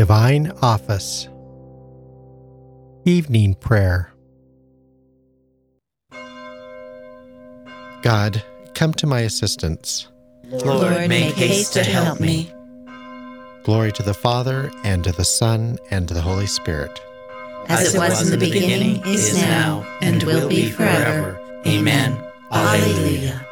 Divine Office. Evening Prayer. God, come to my assistance. Lord, make haste to help me. Glory to the Father, and to the Son, and to the Holy Spirit. As it was in the beginning, is now, and will be forever. Amen. Alleluia.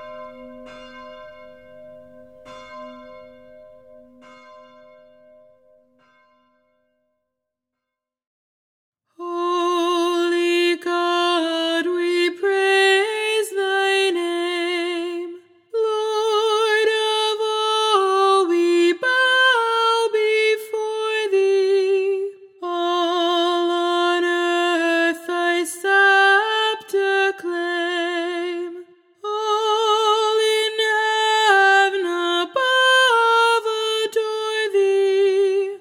Holy God, we praise thy name. Lord of all, we bow before thee. All on earth thy scepter claim. All in heaven above adore thee.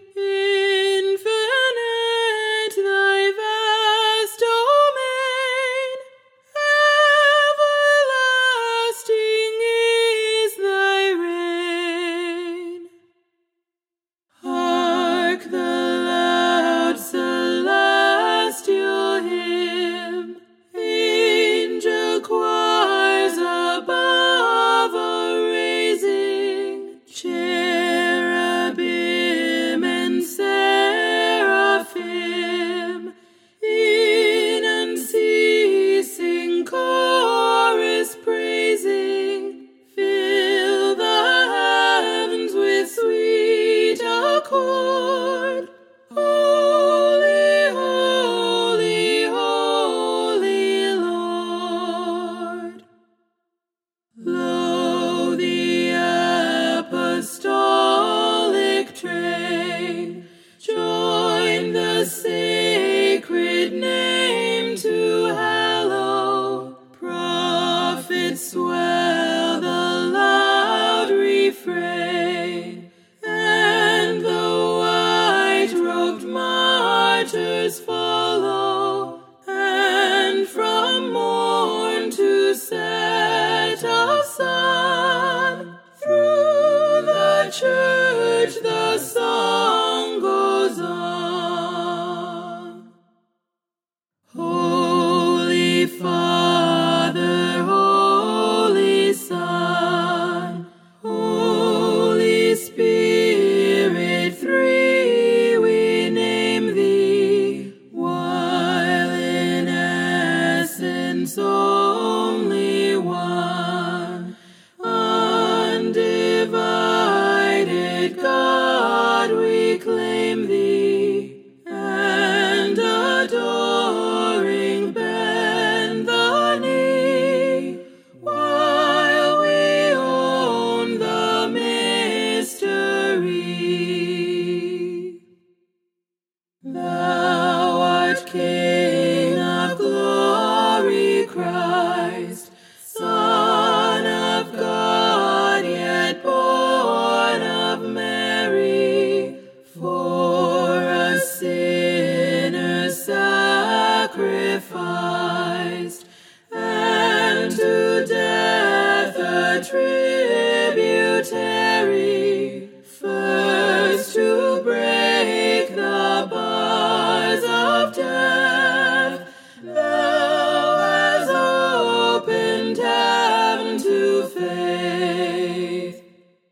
Infinite thy vast domain, everlasting is thy reign. Hark the loud celestial hymn, angel choirs above are raising, cherubim and seraphim in unceasing chorus praising, fill the heavens with sweet accord. Holy, holy, holy Lord. Lo, the apostolic train join the sacred name to hallow. Prophets swell the loud refrain, and the white-robed martyrs follow, and from morn to set of sun, through the church the song goes on. Holy Father, Holy Son, Holy Spirit, three we name thee, while in essence only one, undivided God we claim thee, and adoring bend the knee, while we own the mystery. Thou art King of glory, Christ, Son of God, yet born of Mary, for a sinner sacrificed, and to death a tributary, first to break the bars of death. Thou hast opened heaven to faith.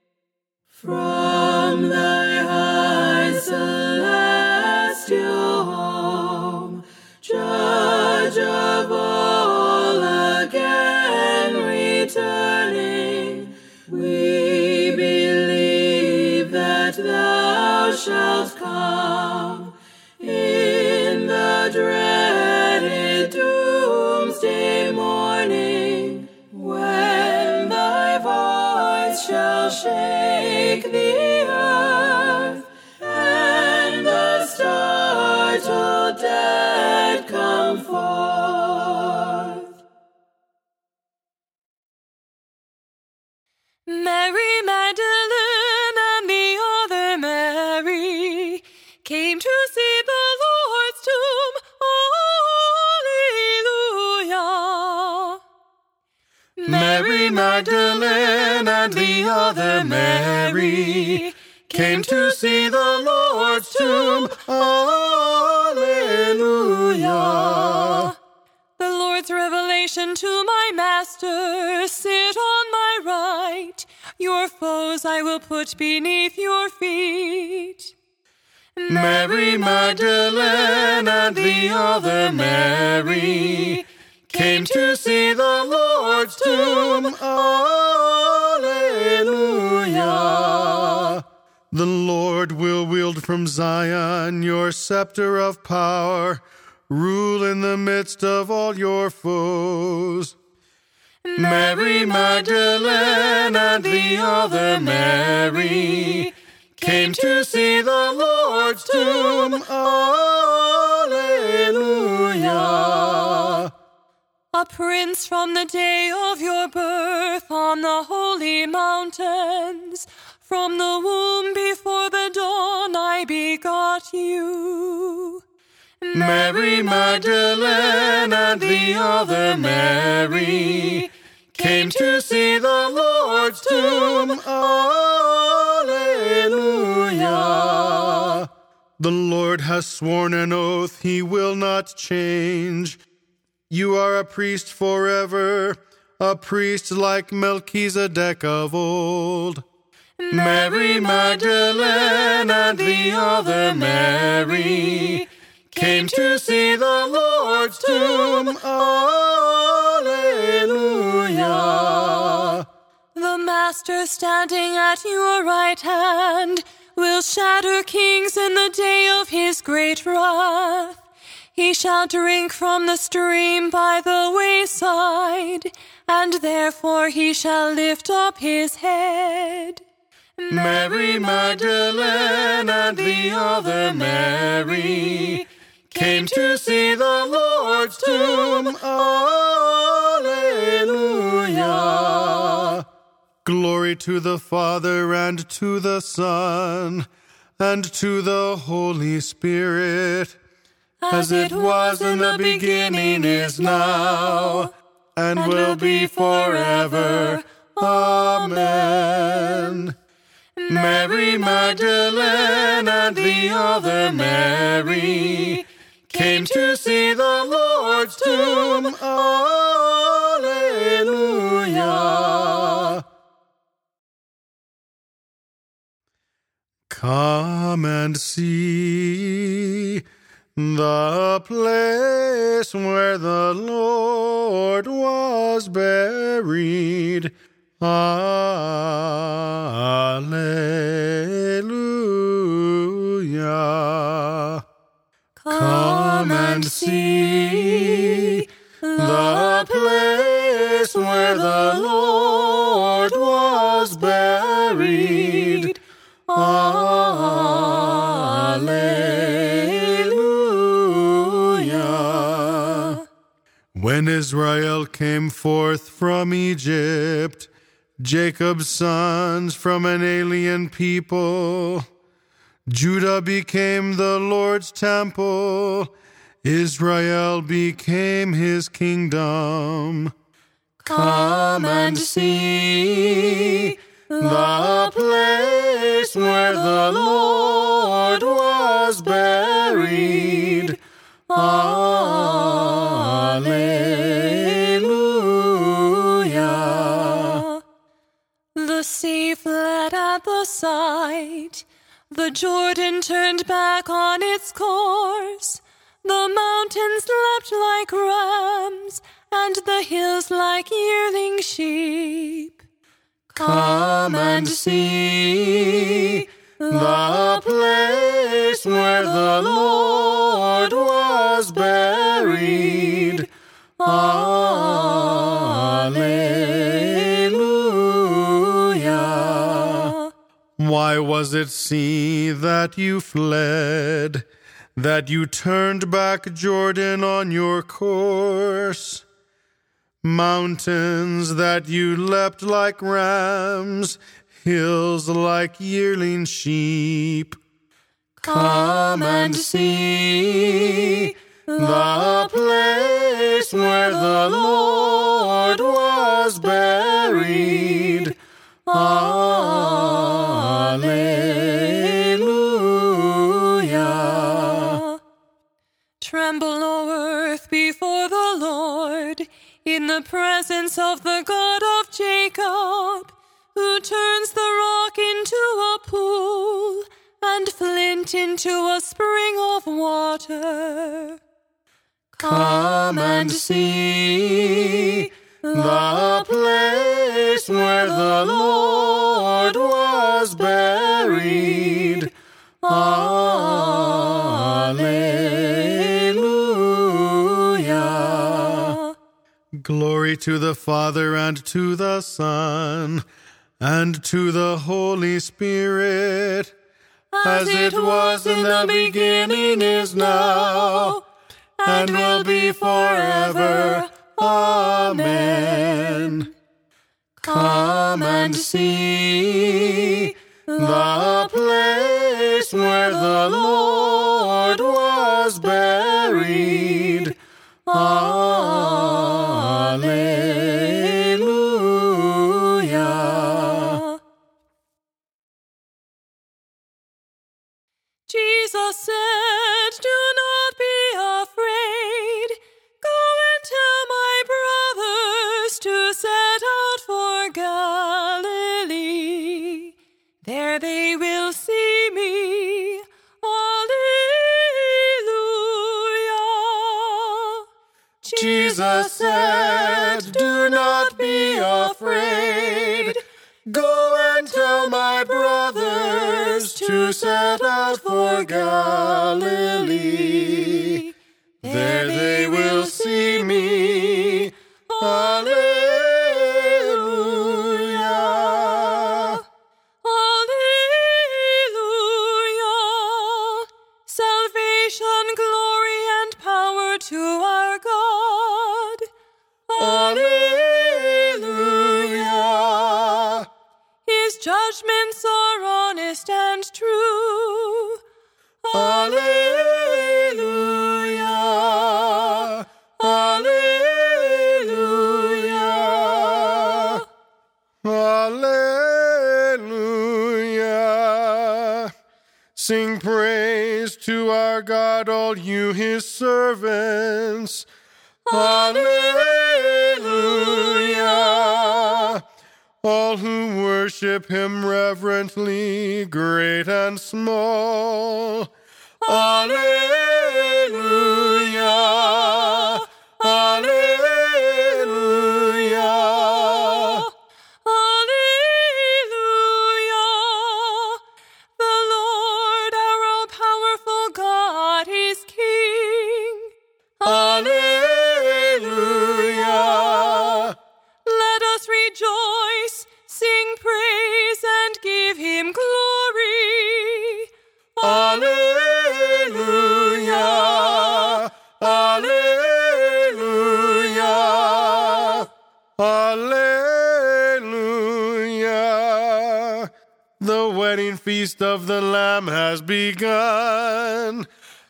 From thy high celestial home, Judge of all, again returning, we believe that thou shalt come in the dreaded doomsday morning, when thy voice shall shake the earth, and the startled dead come forth. Mary Magdalene and the other Mary came to see the Lord's tomb. Alleluia. Mary Magdalene and the other Mary came to see the Lord's tomb. Alleluia. The Lord's revelation to my master, sit on my right. Your foes I will put beneath your feet. Mary Magdalene and the other Mary came to see the Lord's tomb. Alleluia. The Lord will wield from Zion your scepter of power. Rule in the midst of all your foes. Mary Magdalene and the other Mary came to see the Lord's tomb. Alleluia. A prince from the day of your birth on the holy mountains. From the womb before the dawn I begot you. Mary Magdalene and the other Mary came to see the Lord's tomb. Alleluia. The Lord has sworn an oath he will not change. You are a priest forever, a priest like Melchizedek of old. Mary Magdalene and the other Mary came to see the Lord's tomb. Alleluia. The Master standing at your right hand will shatter kings in the day of his great wrath. He shall drink from the stream by the wayside, and therefore he shall lift up his head. Mary Magdalene and the other Mary came to see the Lord's tomb. Alleluia. Glory to the Father and to the Son and to the Holy Spirit, as it was in the beginning, is now, and will be forever. Amen. Mary Magdalene and the other Mary came to see the Lord's tomb. Alleluia. Come and see the place where the Lord was buried. Alleluia. Come and see the place where the Lord was buried. Alleluia. When Israel came forth from Egypt, Jacob's sons from an alien people, Judah became the Lord's temple, Israel became his kingdom. Come and see the place where the Lord was buried. Alleluia. The sea fled at the sight. The Jordan turned back on its course. The mountains leapt like rams, and the hills like yearling sheep. Come and see the place where the Lord was buried. Alleluia. Why was it, see, that you fled, that you turned back Jordan on your course? Mountains that you leapt like rams, hills like yearling sheep. Come and see the place where the Lord was buried. Alleluia. in the presence of the God of Jacob, who turns the rock into a pool and flint into a spring of water. Come and see the place where the Lord was buried. Alleluia. Glory to the Father, and to the Son, and to the Holy Spirit, as it was in the beginning, is now, and will be forever. Amen. Come and see the place where the Lord was buried. Alleluia. Jesus said, "Do not be afraid. Go and tell my brothers to set out for Galilee. There they will see me." Alleluia. Jesus said, "Do not be afraid. Go and tell my brothers to set out for Galilee. There they will see me. Alleluia. Alleluia. Salvation, glory, and power to our God. Alleluia. His judgments are honest and true. Alleluia. Alleluia. Alleluia. Sing praise to our God, all you his servants. Alleluia. All who worship him reverently, great and small. Alleluia. Alleluia. Alleluia. The Lord, our all-powerful God, is King. Alleluia. Let us rejoice, sing praise, and give him glory. Alleluia. Alleluia. Alleluia. The wedding feast of the Lamb has begun.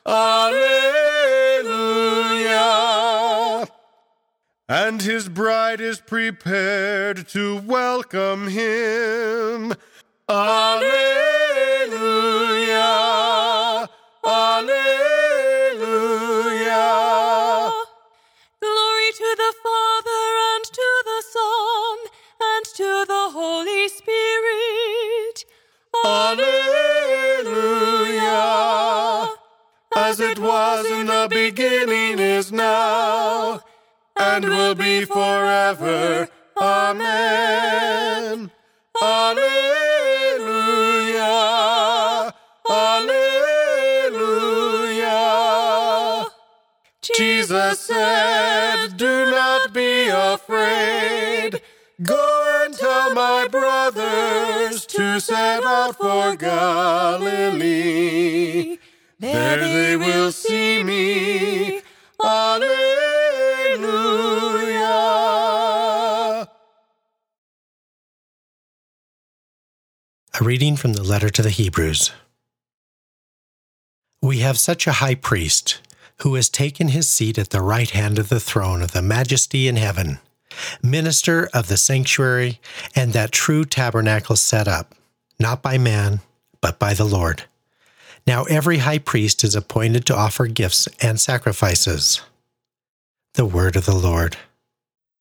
Alleluia. And his bride is prepared to welcome him. Alleluia. Alleluia. Glory to the Father, and to the Son, and to the Holy Spirit. Alleluia. As it was in the beginning, is now, and will be forever. Amen. Alleluia. Alleluia. Jesus said, "Do not be afraid. Go and tell my brothers to set out for Galilee. There they will see me. Alleluia." A reading from the letter to the Hebrews. We have such a high priest who has taken his seat at the right hand of the throne of the Majesty in heaven, minister of the sanctuary and that true tabernacle set up, not by man, but by the Lord. Now every high priest is appointed to offer gifts and sacrifices. The word of the Lord.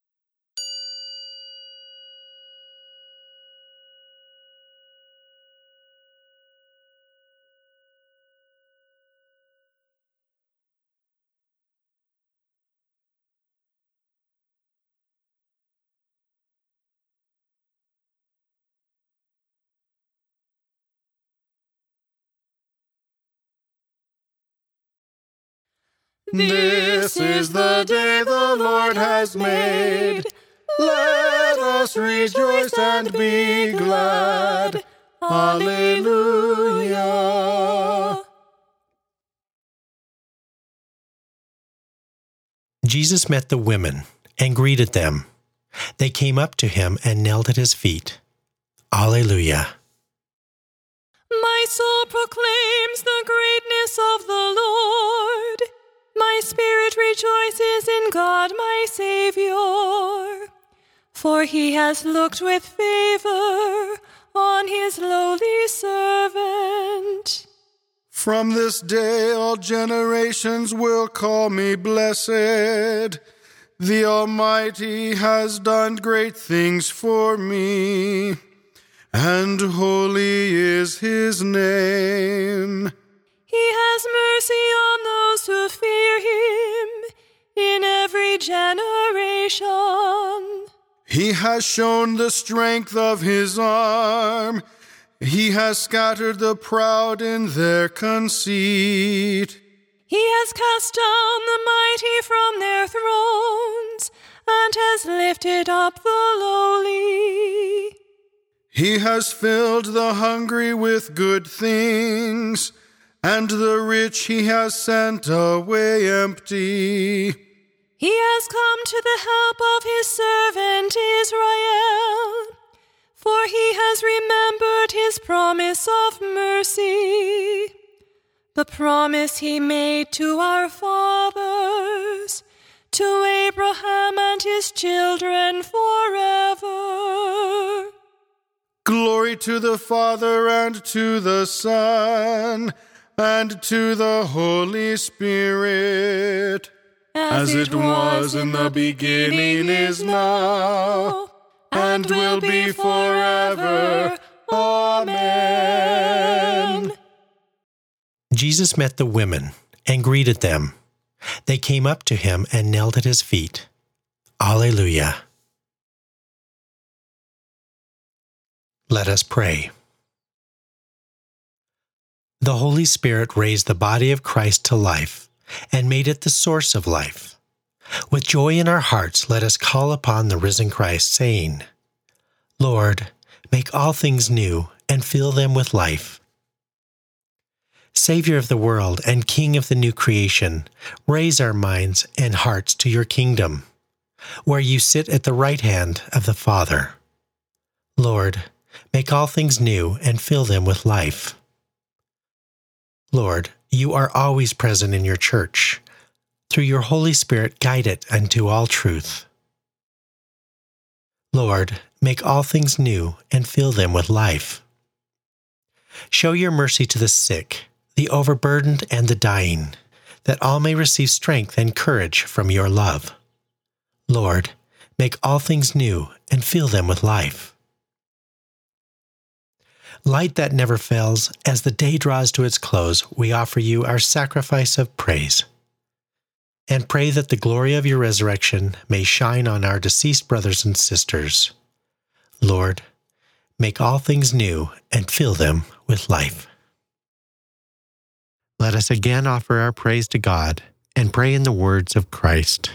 This is the day the Lord has made. Let us rejoice and be glad. Alleluia. Jesus met the women and greeted them. They came up to him and knelt at his feet. Alleluia. My soul proclaims the greatness of the Lord. My spirit rejoices in God my Savior. For he has looked with favor on his lowly servant. From this day all generations will call me blessed. The Almighty has done great things for me, and holy is his name. He has mercy on those who fear him in every generation. He has shown the strength of his arm. He has scattered the proud in their conceit. He has cast down the mighty from their thrones and has lifted up the lowly. He has filled the hungry with good things, and the rich he has sent away empty. He has come to the help of his servant Israel, for he has remembered his promise of mercy, the promise he made to our fathers, to Abraham and his children forever. Glory to the Father, and to the Son, and to the Holy Spirit, as it was in the beginning, is now, and will be forever. Amen. Jesus met the women and greeted them. They came up to him and knelt at his feet. Alleluia. Let us pray. The Holy Spirit raised the body of Christ to life and made it the source of life. With joy in our hearts, let us call upon the risen Christ, saying, Lord, make all things new and fill them with life. Savior of the world and King of the new creation, raise our minds and hearts to your kingdom, where you sit at the right hand of the Father. Lord, make all things new and fill them with life. Lord, you are always present in your church. Through your Holy Spirit, guide it unto all truth. Lord, make all things new and fill them with life. Show your mercy to the sick, the overburdened, and the dying, that all may receive strength and courage from your love. Lord, make all things new and fill them with life. Light that never fails, as the day draws to its close, we offer you our sacrifice of praise. And pray that the glory of your resurrection may shine on our deceased brothers and sisters. Lord, make all things new and fill them with life. Let us again offer our praise to God and pray in the words of Christ.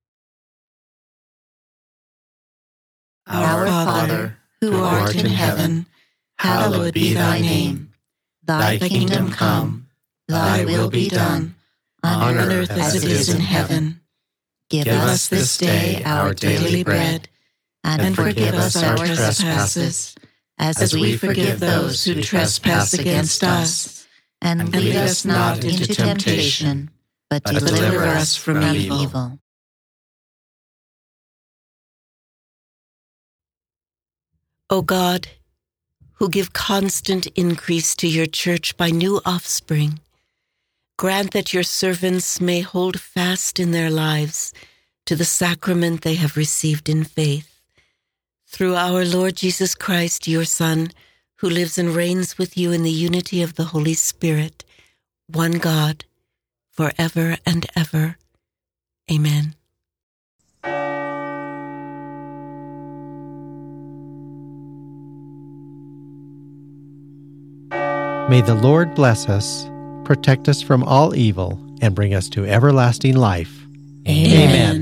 Our Father, who art in heaven, hallowed be thy name. Thy kingdom come, thy will be done, on earth as it is in heaven. Give us this day our daily bread, and forgive us our trespasses, as we forgive those who trespass against us. And lead us not into temptation, but deliver us from evil. O God, who give constant increase to your church by new offspring, grant that your servants may hold fast in their lives to the sacrament they have received in faith. Through our Lord Jesus Christ, your Son, who lives and reigns with you in the unity of the Holy Spirit, one God, forever and ever. Amen. May the Lord bless us, protect us from all evil, and bring us to everlasting life. Amen.